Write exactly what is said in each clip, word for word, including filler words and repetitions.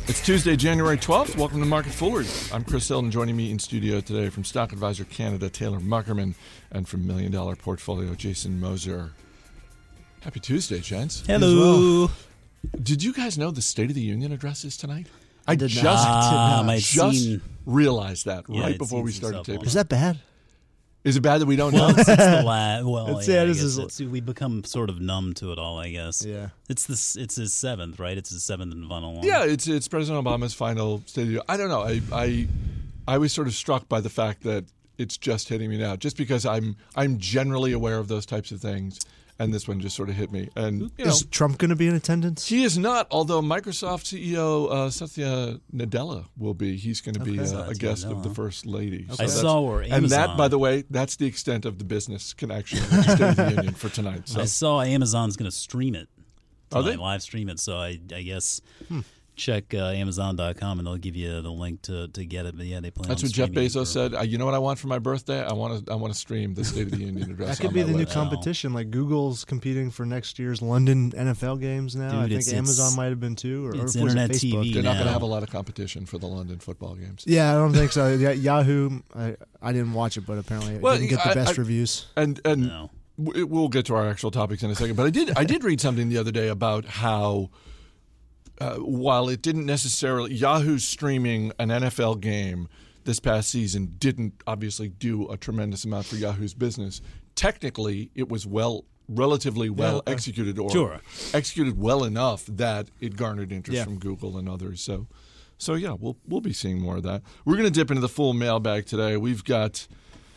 It's Tuesday, January twelfth. Welcome to Market Foolery. I'm Chris Hilton. Joining me in studio today from Stock Advisor Canada, Taylor Muckerman, and from Million Dollar Portfolio, Jason Moser. Happy Tuesday, gents. Hello. Well. Did you guys know the State of the Union address is tonight? I, I did just, not. I just seen, realized that yeah, right before we started taping. Is that bad? Is it bad that we don't well, know? It's, it's the la- well, it's, yeah, yeah, I this guess is, it's, we become sort of numb to it all, I guess. Yeah. It's this. It's his seventh, right? It's his seventh and final one. Yeah, it's it's President Obama's final State of the Union. I don't know. I, I I was sort of struck by the fact that it's just hitting me now, just because I'm I'm generally aware of those types of things, and this one just sort of hit me. And you know, is Trump going to be in attendance? He is not, although Microsoft C E O uh, Satya Nadella will be. He's going to be Okay. uh, a guest of the First Lady. I saw where Amazon, and that, by the way, that's the extent of the business connection with the State of the Union for tonight. So. I saw Amazon's going to stream it. Are they? Live stream it, so I, I guess hmm. check uh, Amazon dot com and they'll give you the link to, to get it. But yeah, they plan That's on what Jeff streaming Bezos for, said. Uh, you know what I want for my birthday? I want to I want to stream the State of the Union address. That could on be my the new website. competition. Like Google's competing for next year's London N F L games now. Dude, I think it's- Amazon it's- might have been too. Or, or it's was it internet Facebook? T V. They're not going to now. have a lot of competition for the London football games. Yeah, I don't think so. Yeah, Yahoo, I, I didn't watch it, but apparently it Well, didn't get the I- best I- reviews. And and No. w- we'll get to our actual topics in a second. But I did I did read something the other day about how uh, while it didn't necessarily Yahoo streaming an N F L game this past season didn't obviously do a tremendous amount for Yahoo's business. Technically, it was well relatively well Yeah, uh, executed or Sure. executed well enough that it garnered interest Yeah. from Google and others. So so yeah, we'll we'll be seeing more of that. We're going to dip into the full mailbag today. We've got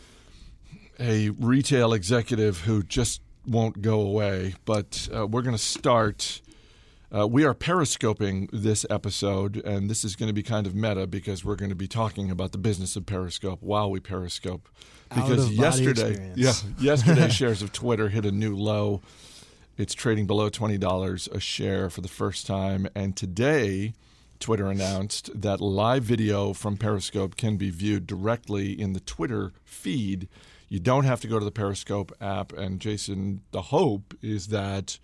a retail executive who just won't go away, but uh, we're going to start. Uh, we are periscoping this episode, and this is going to be kind of meta because we're going to be talking about the business of Periscope while we periscope. Because Out-of-body yesterday, experience. yeah, yesterday shares of Twitter hit a new low. It's trading below twenty dollars a share for the first time, and today Twitter announced that live video from Periscope can be viewed directly in the Twitter feed. You don't have to go to the Periscope app. And Jason, the hope is that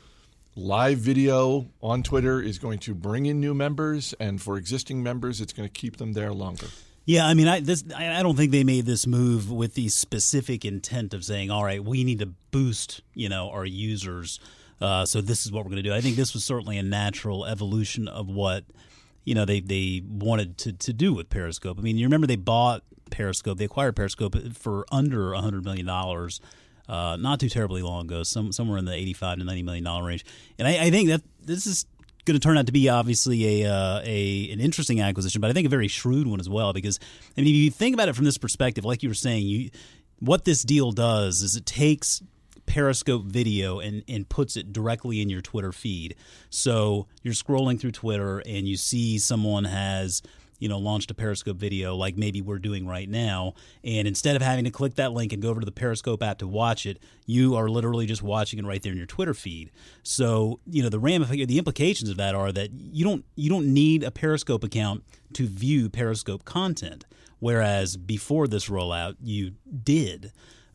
live video on Twitter is going to bring in new members, and for existing members, it's going to keep them there longer. Yeah, I mean, I this I I don't think they made this move with the specific intent of saying, all right, we need to boost, you know, our users. Uh, so this is what we're going to do. I think this was certainly a natural evolution of what, you know, they, they wanted to, to do with Periscope. I mean, you remember they bought Periscope, they acquired Periscope for under one hundred million dollars uh, not too terribly long ago, some somewhere in the eighty-five to ninety million dollars range. And I, I think that this is going to turn out to be obviously a uh, a an interesting acquisition, but I think a very shrewd one as well. Because I mean, if you think about it from this perspective, like you were saying, you what this deal does is it takes Periscope video and, and puts it directly in your Twitter feed. So you're scrolling through Twitter and you see someone has, you know, launched a Periscope video like maybe we're doing right now, and instead of having to click that link and go over to the Periscope app to watch it, you are literally just watching it right there in your Twitter feed. So, you know, the ramifications, the implications of that are that you don't you don't need a Periscope account to view Periscope content, whereas before this rollout you did.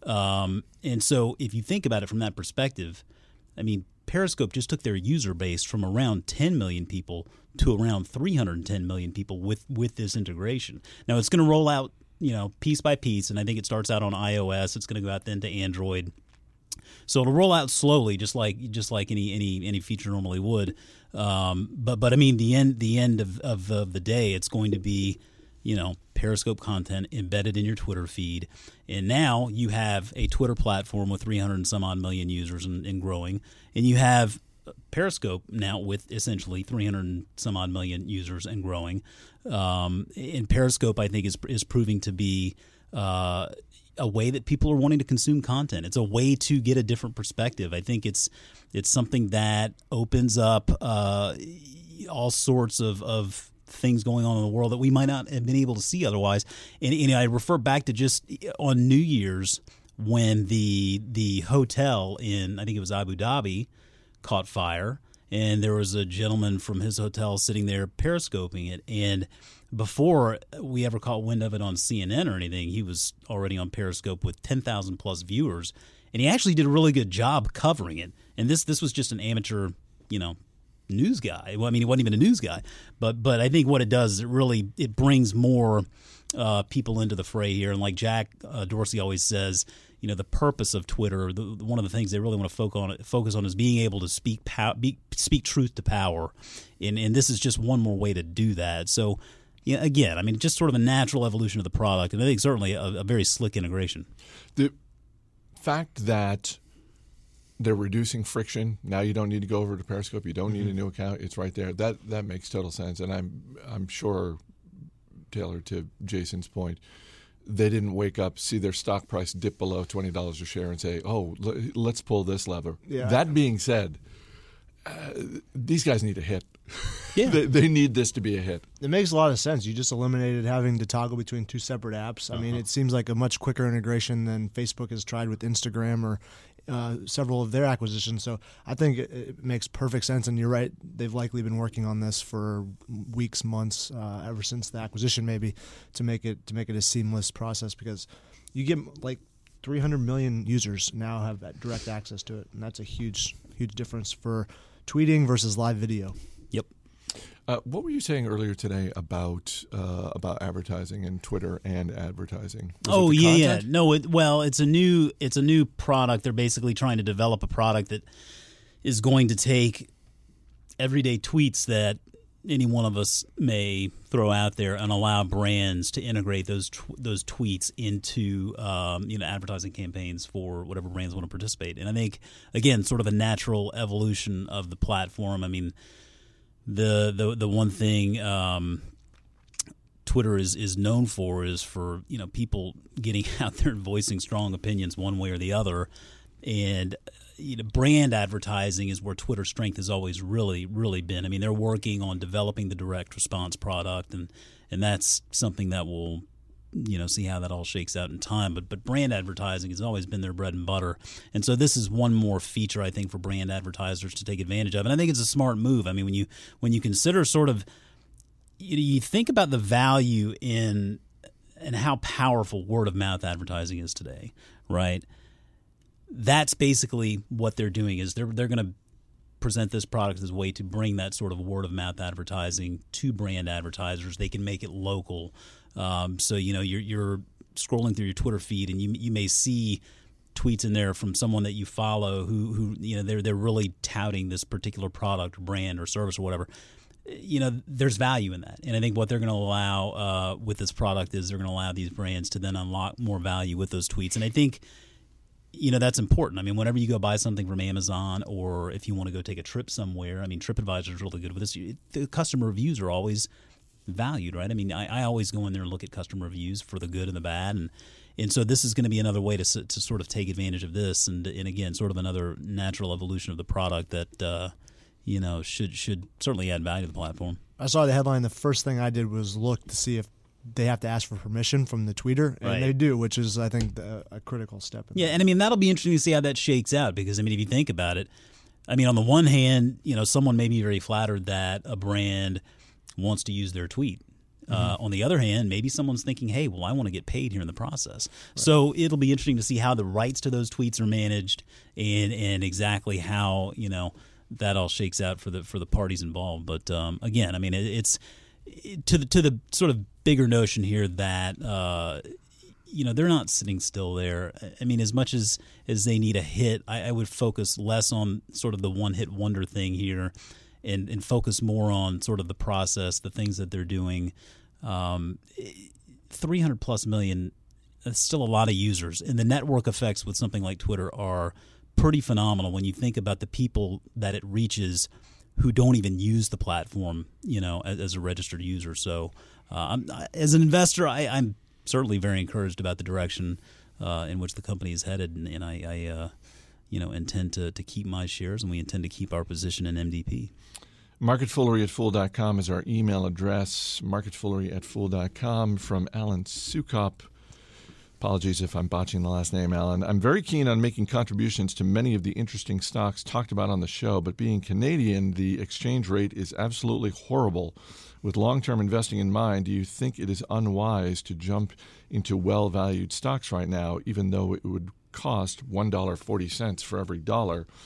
Um, and so if you think about it from that perspective, I mean, Periscope just took their user base from around ten million people to around three hundred ten million people with, with this integration. Now, it's going to roll out, you know, piece by piece, and I think it starts out on iOS. It's going to go out then to Android. So it'll roll out slowly, just like just like any any any feature normally would. Um, but but I mean, the end the end of, of of the day, it's going to be, you know, Periscope content embedded in your Twitter feed. And now you have a Twitter platform with three hundred and some odd million users and, and growing. And you have Periscope now with essentially three hundred and some odd million users and growing. Um, and Periscope, I think, is is proving to be uh, a way that people are wanting to consume content. It's a way to get a different perspective. I think it's it's something that opens up uh, all sorts of, of things going on in the world that we might not have been able to see otherwise. And, and I refer back to just on New Year's when the the hotel in, I think it was Abu Dhabi, caught fire, and there was a gentleman from his hotel sitting there periscoping it. And before we ever caught wind of it on C N N or anything, he was already on Periscope with ten thousand plus viewers, and he actually did a really good job covering it. And this this was just an amateur, you know, news guy. Well, I mean, he wasn't even a news guy, but but I think what it does is it really it brings more uh, people into the fray here. And like Jack uh, Dorsey always says, you know, the purpose of Twitter, the, one of the things they really want to focus on, focus on is being able to speak pow, be, speak truth to power, and and this is just one more way to do that. So, yeah, again, I mean, just sort of a natural evolution of the product, and I think certainly a, a very slick integration. The fact that they're reducing friction, now you don't need to go over to Periscope, you don't need mm-hmm. a new account, it's right there. That that makes total sense, and I'm I'm sure, Taylor, to Jason's point, they didn't wake up, see their stock price dip below twenty dollars a share and say, oh, l- let's pull this lever. Yeah. That being said, uh, these guys need a hit. Yeah. they, they need this to be a hit. It makes a lot of sense. You just eliminated having to toggle between two separate apps. I uh-huh. mean, it seems like a much quicker integration than Facebook has tried with Instagram or uh, several of their acquisitions. So I think it, it makes perfect sense. And you're right, they've likely been working on this for weeks, months, uh, ever since the acquisition, maybe, to make it to make it a seamless process, because you get like three hundred million users now have that direct access to it, and that's a huge, huge difference for tweeting versus live video. Yep. Uh, what were you saying earlier today about uh, about advertising and Twitter and advertising? Was oh it the yeah, content? yeah. No, it, well, it's a new it's a new product. They're basically trying to develop a product that is going to take everyday tweets that any one of us may throw out there and allow brands to integrate those tw- those tweets into um, you know advertising campaigns for whatever brands want to participate. And I think, again, sort of a natural evolution of the platform. I mean, the the the one thing um, Twitter is is known for is for you know people getting out there and voicing strong opinions one way or the other. And you know, brand advertising is where Twitter's strength has always really, really been. I mean, they're working on developing the direct response product, and and that's something that we'll, you know, see how that all shakes out in time. But but brand advertising has always been their bread and butter, and so this is one more feature I think for brand advertisers to take advantage of. And I think it's a smart move. I mean, when you when you consider sort of, you, you think about the value in and how powerful word of mouth advertising is today, right? That's basically what they're doing is they're they're going to present this product as a way to bring that sort of word of mouth advertising to brand advertisers. They can make it local. Um, so you know you're you're scrolling through your Twitter feed and you you may see tweets in there from someone that you follow who who you know they're they're really touting this particular product or brand or service or whatever. You know, there's value in that, and I think what they're going to allow uh, with this product is they're going to allow these brands to then unlock more value with those tweets, and I think. You know, that's important. I mean, whenever you go buy something from Amazon or if you want to go take a trip somewhere, I mean, TripAdvisor is really good with this. The customer reviews are always valued, right? I mean, I, I always go in there and look at customer reviews for the good and the bad. And and so this is going to be another way to to sort of take advantage of this. And, and again, sort of another natural evolution of the product that, uh, you know, should should certainly add value to the platform. I saw the headline. The first thing I did was look to see if they have to ask for permission from the tweeter, and right. they do, which is, I think, the, a critical step. In yeah, that. and I mean, that'll be interesting to see how that shakes out because, I mean, if you think about it, I mean, on the one hand, you know, someone may be very flattered that a brand wants to use their tweet. Mm-hmm. Uh, on the other hand, maybe someone's thinking, hey, well, I want to get paid here in the process. Right. So it'll be interesting to see how the rights to those tweets are managed and and exactly how, you know, that all shakes out for the for the parties involved. But um, again, I mean, it, it's it, to the to the sort of bigger notion here that uh, you know they're not sitting still there. I mean, as much as, as they need a hit, I, I would focus less on sort of the one hit wonder thing here, and, and focus more on sort of the process, the things that they're doing. Um, three hundred plus million, that's still a lot of users, and the network effects with something like Twitter are pretty phenomenal when you think about the people that it reaches who don't even use the platform, you know, as, as a registered user. So, uh, I'm, as an investor, I, I'm certainly very encouraged about the direction uh, in which the company is headed, and, and I, I uh, you know, intend to, to keep my shares, and we intend to keep our position in M D P. Marketfoolery at fool dot com is our email address. Marketfoolery at fool dot com from Alan Sukop. Apologies if I'm botching the last name, Alan. I'm very keen on making contributions to many of the interesting stocks talked about on the show, but being Canadian, the exchange rate is absolutely horrible. With long-term investing in mind, do you think it is unwise to jump into well-valued stocks right now, even though it would cost one dollar and forty cents for every dollar?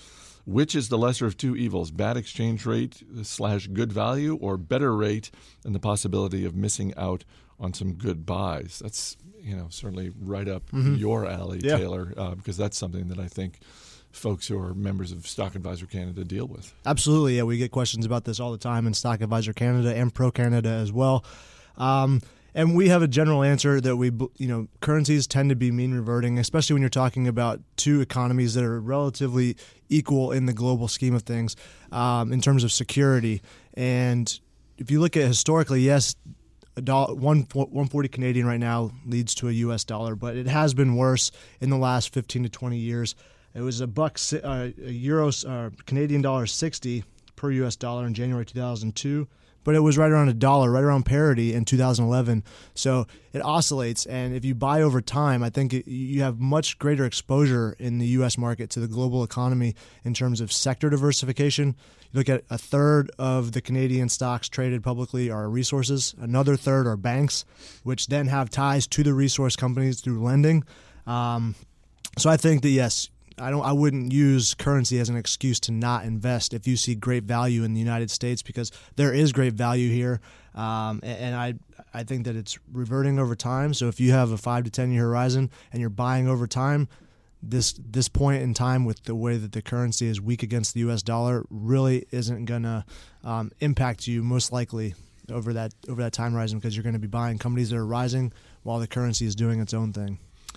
Which is the lesser of two evils, bad exchange rate slash good value, or better rate and the possibility of missing out on some good buys? That's, you know, certainly right up mm-hmm. your alley, yeah. Taylor, uh, because that's something that I think folks who are members of Stock Advisor Canada deal with. Absolutely, yeah. We get questions about this all the time in Stock Advisor Canada and Pro Canada as well. Um, and we have a general answer that we, you know, currencies tend to be mean reverting, especially when you're talking about two economies that are relatively equal in the global scheme of things um, in terms of security. And if you look at historically, yes, a dollar, one one forty Canadian right now leads to a U S dollar, but it has been worse in the last fifteen to twenty years. It was a buck, uh, a euro, uh, Canadian dollar sixty per U S dollar in January two thousand two, but it was right around a dollar, right around parity in two thousand eleven. So it oscillates, and if you buy over time, I think it, you have much greater exposure in the U S market to the global economy in terms of sector diversification. You look at a third of the Canadian stocks traded publicly are resources, another third are banks, which then have ties to the resource companies through lending. Um, so I think that, yes, I don't. I wouldn't use currency as an excuse to not invest if you see great value in the United States, because there is great value here, um, and, and I I think that it's reverting over time. So if you have a five to ten year horizon and you're buying over time, this this point in time with the way that the currency is weak against the U S dollar really isn't gonna um, impact you most likely over that over that time horizon, because you're going to be buying companies that are rising while the currency is doing its own thing.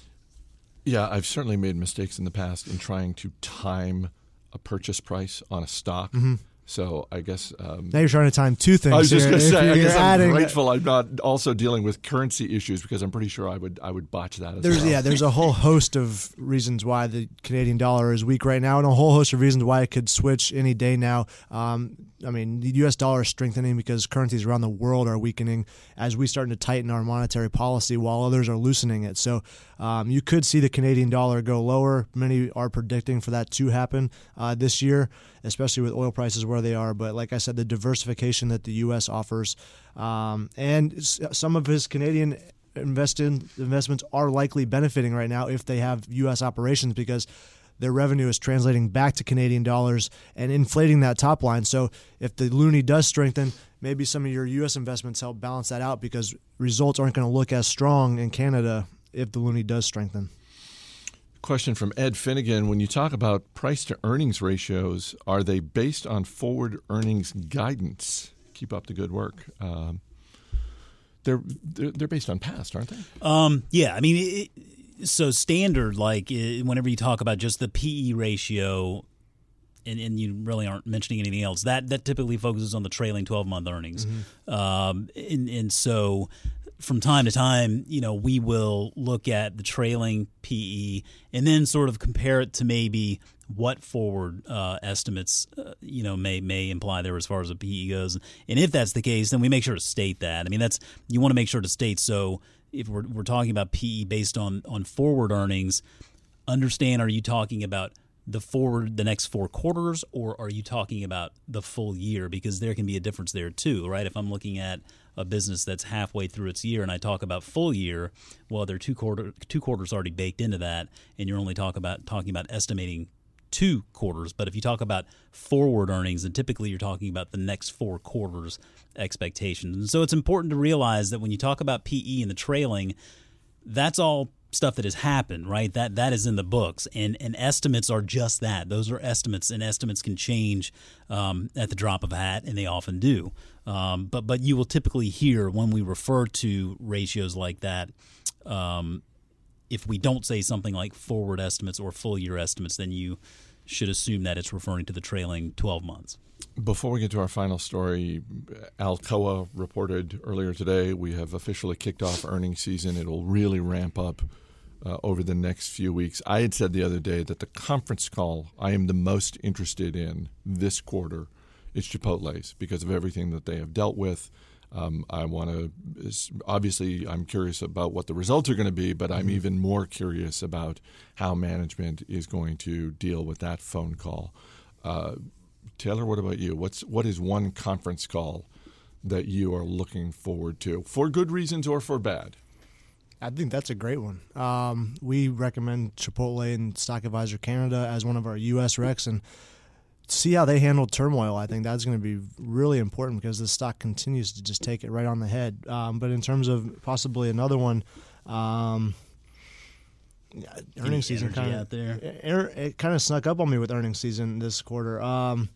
Yeah, I've certainly made mistakes in the past in trying to time a purchase price on a stock. Mm-hmm. So I guess um, now you're trying to time two things. I was just going to say, I guess I'm adding, grateful I'm not also dealing with currency issues, because I'm pretty sure I would I would botch that as there's, well. Yeah, there's a whole host of reasons why the Canadian dollar is weak right now, and a whole host of reasons why it could switch any day now. Um, I mean, the U S dollar is strengthening because currencies around the world are weakening as we starting to tighten our monetary policy while others are loosening it. So um, you could see the Canadian dollar go lower. Many are predicting for that to happen uh, this year, especially with oil prices where they are. But like I said, the diversification that the U S offers, um, and some of his Canadian invested investments are likely benefiting right now if they have U S operations, because their revenue is translating back to Canadian dollars and inflating that top line. So if the loonie does strengthen, maybe some of your U S investments help balance that out, because results aren't going to look as strong in Canada if the loonie does strengthen. Question from Ed Finnegan. When you talk about price to earnings ratios, are they based on forward earnings guidance? Keep up the good work. Um, they're, they're they're based on past, aren't they? Um, yeah, I mean, it, so standard, like whenever you talk about just the P E ratio, and, and you really aren't mentioning anything else, that that typically focuses on the trailing twelve-month earnings. Mm-hmm. Um, and, and so from time to time, you know, we will look at the trailing P E and then sort of compare it to maybe what forward uh, estimates, uh, you know, may may imply there as far as the P E goes. And if that's the case, then we make sure to state that. I mean, that's you want to make sure to state. So if we're we're talking about P E based on on forward earnings, understand, are you talking about the forward the next four quarters, or are you talking about the full year? Because there can be a difference there too, right? If I'm looking at a business that's halfway through its year and I talk about full year, well, there are two quarter two quarters already baked into that, and you're only talk about talking about estimating two quarters. But if you talk about forward earnings, then typically you're talking about the next four quarters expectations. And so it's important to realize that when you talk about P E and the trailing, that's all stuff that has happened, right? That that is in the books, and and estimates are just that. Those are estimates, and estimates can change um, at the drop of a hat, and they often do. Um, but but you will typically hear when we refer to ratios like that, um, if we don't say something like forward estimates or full year estimates, then you should assume that it's referring to the trailing twelve months. Before we get to our final story, Alcoa reported earlier today we have officially kicked off earnings season. It'll really ramp up uh, over the next few weeks. I had said the other day that the conference call I am the most interested in this quarter is Chipotle's because of everything that they have dealt with. Um, I want to – obviously, I'm curious about what the results are going to be, but I'm mm-hmm. even more curious about how management is going to deal with that phone call. Uh, Taylor, what about you? What's what is one conference call that you are looking forward to for good reasons or for bad? I think that's a great one. Um, we recommend Chipotle and Stock Advisor Canada as one of our U S recs, and see how they handle turmoil. I think that's going to be really important because the stock continues to just take it right on the head. Um, but in terms of possibly another one, um, earnings season kind of out there. It, it kind of snuck up on me with earnings season this quarter. Um,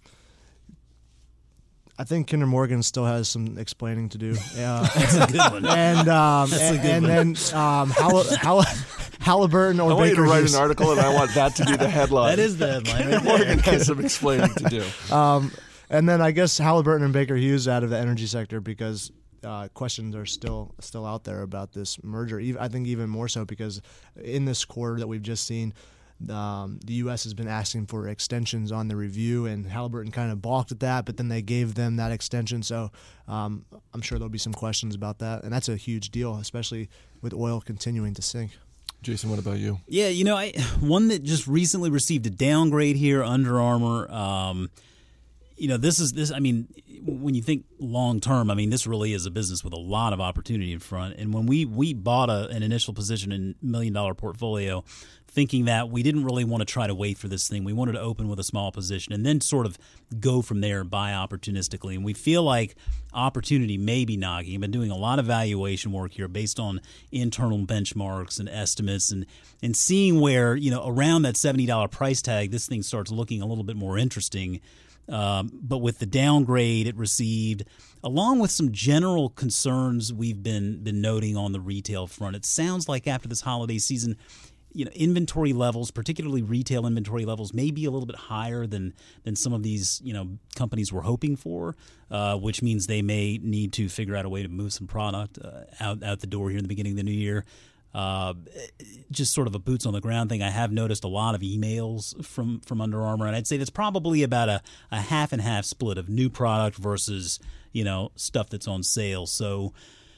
I think Kinder Morgan still has some explaining to do. Uh, That's a good one. And um, That's a and, good and one. then um, Hall- Hall- Halliburton or I want you Baker to write Hughes. an article, and I want that to be the headline. That is the headline. Right Morgan there. has some explaining to do. Um, and then I guess Halliburton and Baker Hughes out of the energy sector because uh, questions are still still out there about this merger. Even, I think even more so because in this quarter that we've just seen, um, the U S has been asking for extensions on the review, and Halliburton kind of balked at that, but then they gave them that extension. So um, I'm sure there'll be some questions about that, and that's a huge deal, especially with oil continuing to sink. Jason, what about you? Yeah, you know, I one that just recently received a downgrade here, Under Armour. Um, you know, this is this. I mean, when you think long term, I mean, this really is a business with a lot of opportunity in front. And when we we bought a, an initial position in million dollar portfolio, thinking that we didn't really want to try to wait for this thing, we wanted to open with a small position and then sort of go from there and buy opportunistically. And we feel like opportunity may be knocking. I've been doing a lot of valuation work here based on internal benchmarks and estimates, and and seeing where, you know, around that seventy dollar price tag, this thing starts looking a little bit more interesting. Um, but with the downgrade it received, along with some general concerns we've been been noting on the retail front, it sounds like after this holiday season, you know, inventory levels, particularly retail inventory levels, may be a little bit higher than than some of these, you know, companies were hoping for, uh, which means they may need to figure out a way to move some product uh, out out the door here in the beginning of the new year. Uh, just sort of a boots on the ground thing. I have noticed a lot of emails from, from Under Armour, and I'd say that's probably about a, a half and half split of new product versus, you know, stuff that's on sale. So,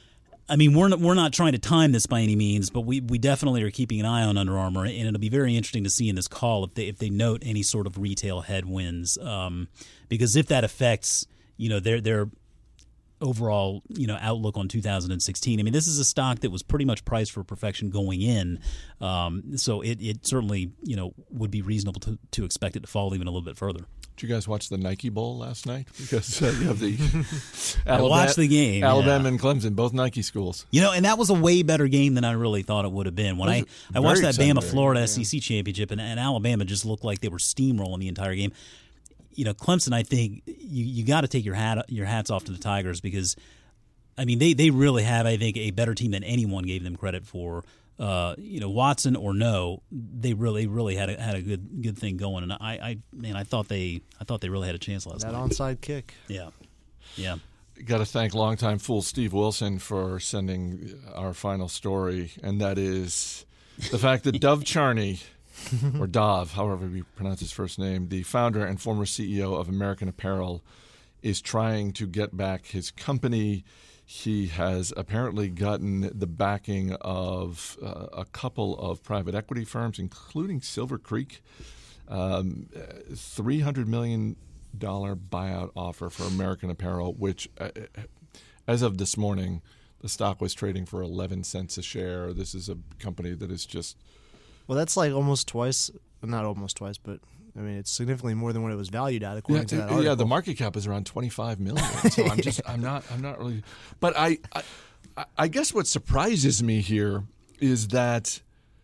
I mean, we're not, we're not trying to time this by any means, but we, we definitely are keeping an eye on Under Armour, and it'll be very interesting to see in this call if they if they note any sort of retail headwinds, um, because if that affects, you know, their their overall, you know, outlook on two thousand sixteen. I mean, this is a stock that was pretty much priced for perfection going in, um, so it, it certainly, you know, would be reasonable to, to expect it to fall even a little bit further. Did you guys watch the Nike Bowl last night? Because uh, you have the I Alabama, watched the game. Alabama yeah. and Clemson, both Nike schools. You know, and that was a way better game than I really thought it would have been. When I, I watched that exciting. Bama-Florida S E C championship, and, and Alabama just looked like they were steamrolling the entire game. You know, Clemson, I think you, you got to take your hat your hats off to the Tigers because, I mean, they, they really have, I think, a better team than anyone gave them credit for. Uh, you know, Watson or no, they really, really had a had a good good thing going, and I, I man, I thought they, I thought they really had a chance last That night. onside kick. Yeah, yeah. Got to thank longtime fool Steve Wilson for sending our final story, and that is the fact that Dov Charney, or Dov, however you pronounce his first name, the founder and former C E O of American Apparel, is trying to get back his company. He has apparently gotten the backing of uh, a couple of private equity firms, including Silver Creek, um, three hundred million dollars buyout offer for American Apparel, which, uh, as of this morning, the stock was trading for eleven cents a share. This is a company that is just... Well, that's like almost twice, not almost twice, but I mean, it's significantly more than what it was valued at, according Yeah, to that article. yeah, the market cap is around twenty-five million dollars. So I'm just, I'm not, I'm not really. But I, I, I guess what surprises me here is that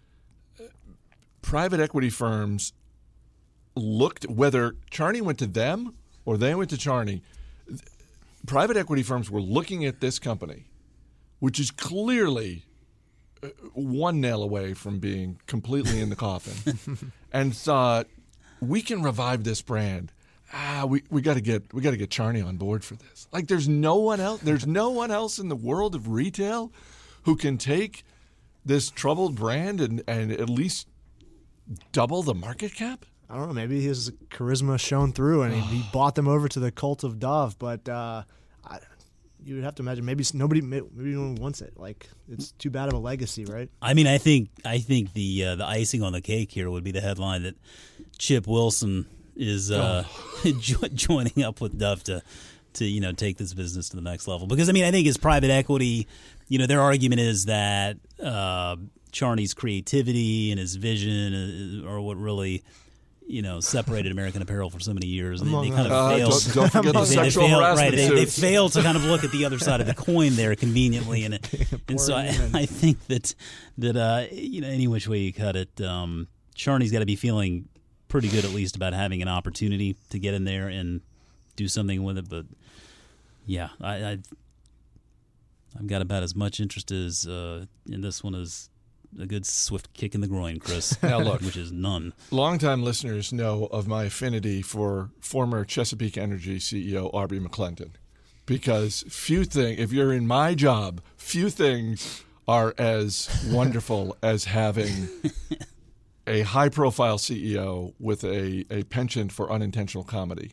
private equity firms looked, whether Charney went to them or they went to Charney, private equity firms were looking at this company, which is clearly one nail away from being completely in the coffin, and thought, we can revive this brand. Ah, we, we got to get we got to get Charney on board for this. Like, there's no one else. There's no one else in the world of retail who can take this troubled brand and, and at least double the market cap. I don't know. Maybe his charisma shone through, and he, he bought them over to the cult of Dove. But uh, I, you would have to imagine maybe nobody, maybe no one wants it. Like, it's too bad of a legacy, right? I mean, I think I think the uh, the icing on the cake here would be the headline that Chip Wilson is uh, oh. jo- joining up with Dove to to you know take this business to the next level. Because I mean, I think his private equity, you know, their argument is that uh, Charney's creativity and his vision are what really, you know, separated American Apparel for so many years. They, they kind of uh, failed. Don't, don't forget the they, sexual they failed, harassment right, they, they suits. failed to kind of look at the other side of the coin there conveniently, and and so I, I think that that uh, you know, any which way you cut it, um, Charney's got to be feeling pretty good at least about having an opportunity to get in there and do something with it. But yeah, I, I've I've got about as much interest as uh, in this one as a good swift kick in the groin, Chris. Now look, which is none. Longtime listeners know of my affinity for former Chesapeake Energy C E O Arby McClendon, because few things, if you're in my job, few things are as wonderful as having a high-profile C E O with a, a penchant for unintentional comedy.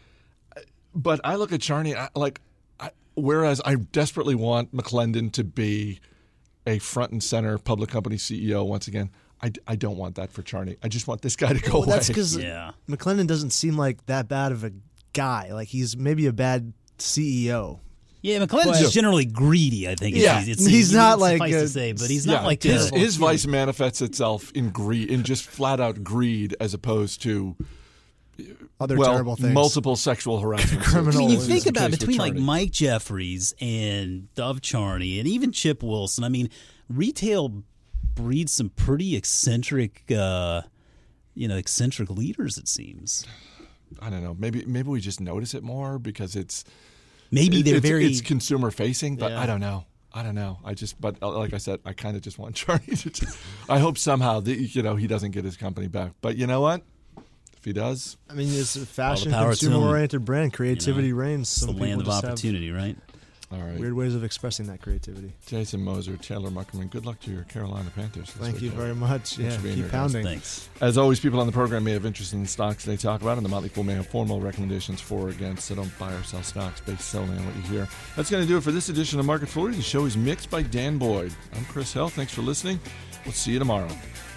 But I look at Charney, I, like, I, whereas I desperately want McClendon to be a front and center public company C E O once again, I, I don't want that for Charney. I just want this guy to go well, away. that's because Yeah. McClendon doesn't seem like that bad of a guy. Like he's maybe a bad C E O. Yeah, McClendon's But- generally greedy, I think. Yeah, it's, it's, he's it's, not it's like suffice a- to say, but he's Yeah, not like his, a, his vice manifests itself in greed, in just flat out greed, as opposed to Other well, terrible things. multiple sexual harassment. Criminal- I mean, you is think the about case with between like Charney. Mike Jeffries and Dov Charney and even Chip Wilson. I mean, retail breeds some pretty eccentric, uh, you know, eccentric leaders. It seems. I don't know. Maybe maybe we just notice it more because it's Maybe it- they're it's, very. it's consumer facing, but Yeah. I don't know. I don't know. I just, but uh, like I said, I kind of just want Charney to. Just, I hope somehow that, you know, he doesn't get his company back. But you know what? If he does, I mean, it's a fashion, power to him. consumer-oriented brand. Creativity You know, reigns. it's Some the land of people just have opportunity, right? all right. weird ways of expressing that creativity. Jason Moser, Taylor Muckerman, good luck to your Carolina Panthers. this Thank you weekend. very much. Thanks Yeah, for being keep here, guys. pounding. Thanks. As always, people on the program may have interest in the stocks they talk about, and the Motley Fool may have formal recommendations for or against, so don't buy or sell stocks based solely on what you hear. That's going to do it for this edition of Market Foolery. The show is mixed by Dan Boyd. I'm Chris Hell. Thanks for listening. We'll see you tomorrow.